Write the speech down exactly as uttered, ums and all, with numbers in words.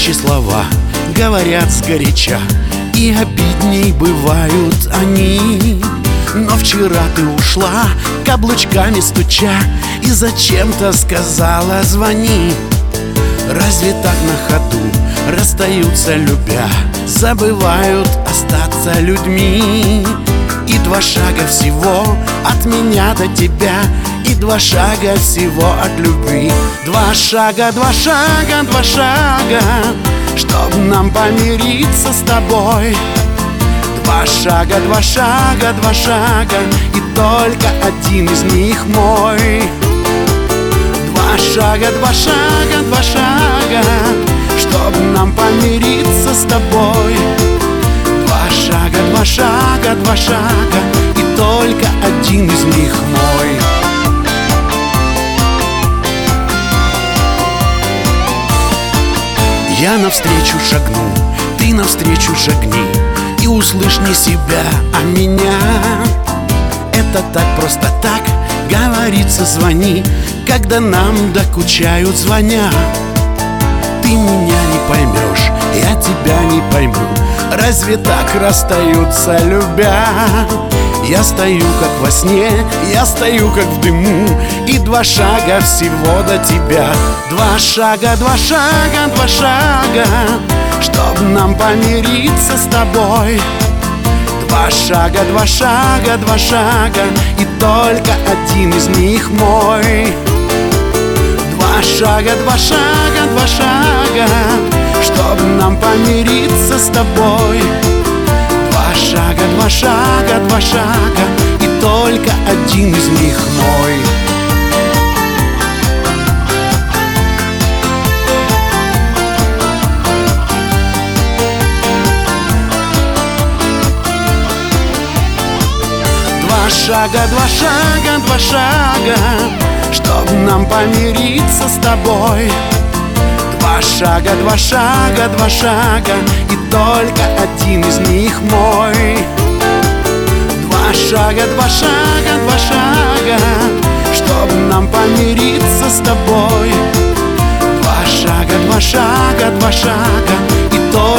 Горячие слова говорят сгоряча, и обидней бывают они. Но вчера ты ушла, каблучками стуча, и зачем-то сказала: звони. Разве так на ходу расстаются, любя, забывают остаться людьми? И два шага всего от меня до тебя, и два шага всего от любви. Два шага, два шага, два шага, чтоб нам помириться с тобой. Два шага, два шага, два шага, и только один из них мой. Два шага, два шага, два шага, чтоб нам помириться с тобой. Два шага, два шага, два шага, и только один из них мой. Я навстречу шагну, ты навстречу шагни, и услышь не себя, а меня. Это так, просто так говорится: звони, когда нам докучают звоня. Ты меня не поймешь, я тебя не пойму. Разве так расстаются, любя? Я стою, как во сне, я стою, как в дыму, и два шага всего до тебя. Два шага, два шага, два шага, чтоб нам помириться с тобой. Два шага, два шага, два шага, и только один из них мой. Два шага, два шага, два шага, чтоб нам помириться с тобой. Два шага, два шага, два шага, и только один из них мой. Два шага, два шага, два шага, чтоб нам помириться с тобой. Два шага, два шага, два шага, и только один из них мой. Два шага, два шага, два шага, чтоб нам помириться с тобой. Два шага, два шага, два шага, и только